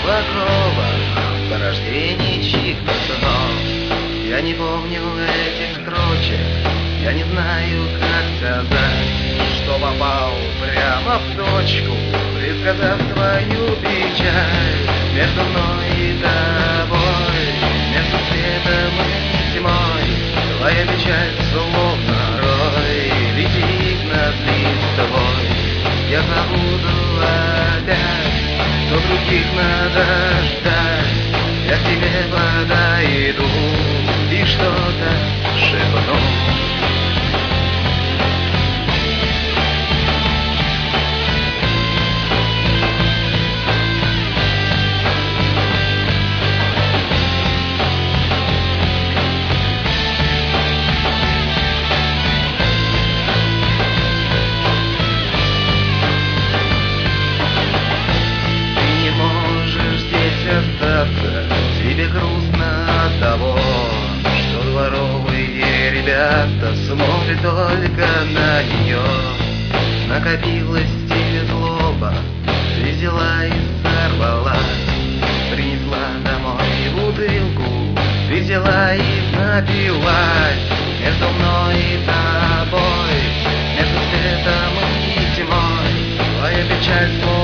покрова порождений чьих-то снов. Я не помню этих строчек, я не знаю, как сказать, что попал прямо в точку, предсказав твою печаль. Между мной и тобой, между светом и тьмой, твоя печаль словно рой летит над листвой. Я забуду опять, но других надо ждать. Я к тебе подойду и что-то шепну. Остаться, тебе грустно от того, что дворовые ребята смотрят только на нее. Накопилась в тебе злоба, ты взяла и сорвалась, принесла домой бутылку, ты взяла и напилась. Между мной и тобой, между светом и тьмой, твоя печаль